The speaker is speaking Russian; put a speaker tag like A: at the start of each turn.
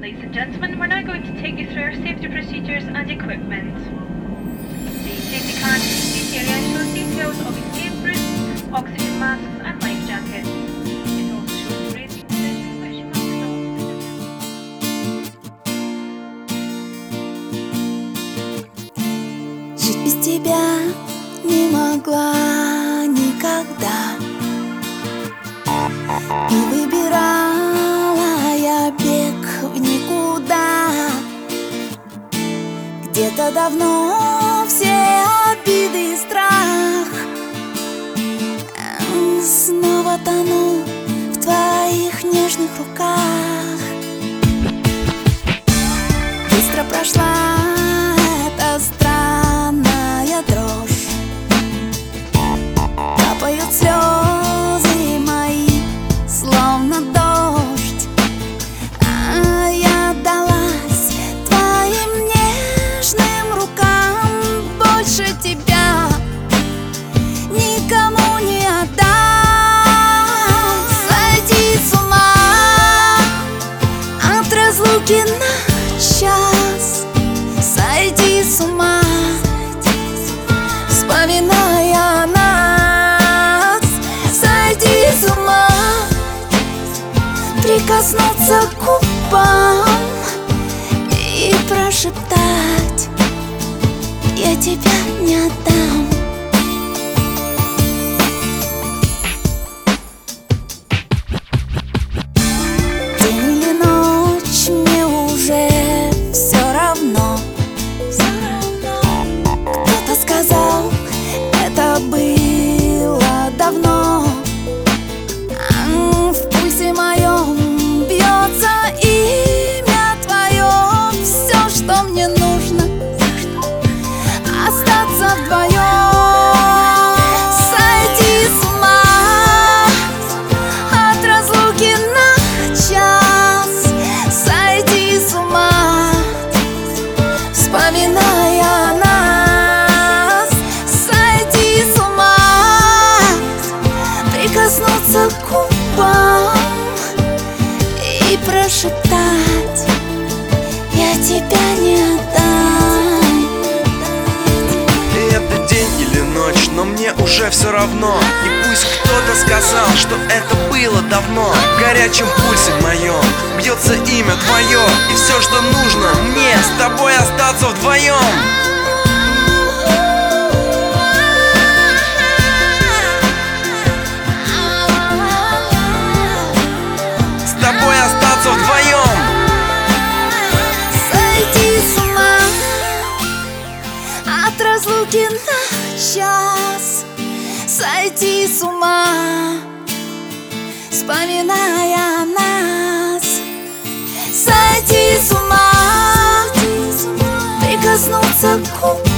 A: Ladies and gentlemen, we're now going to take you through our safety procedures and equipment. The safety card in this area shows details of escape routes, oxygen masks and life jackets. It also shows raising position which you must stop.
B: Жить без тебя не могла никогда. И выбирала я бег в никуда. Где-то давно все обиды и страх. Снова тону в твоих нежных руках. Быстро прошла эта странная дрожь. Капают слезы мои, словно дождь. А я отдалась твоим нежным рукам. Больше тебя никому не отдам. Сойти с ума от разлуки на час. Сойти с ума, вспоминая нас. Сойти с ума, прикоснуться к губам и прошептать: я тебя не отдам. День или ночь, мне уже все равно. Кто-то сказал, это было давно. В пульсе моем бьется имя твое. Все, что мне нужно, остаться вдвоем. Сойти с ума от разлуки на час. Сойти с ума, вспоминая нас. Сойти с ума, прикоснуться к губам и прошептать: я тебя не отдам.
C: Это день или ночь, но мне уже все равно. И пусть кто-то сказал, что это было давно. В горячем пульсе моем бьется имя твое. И все, что нужно мне, с тобой остаться вдвоем. С тобой остаться вдвоем.
B: Сойти с ума от разлуки на час. Сойти с ума, вспоминая нас. Сойти с ума, прикоснуться к губам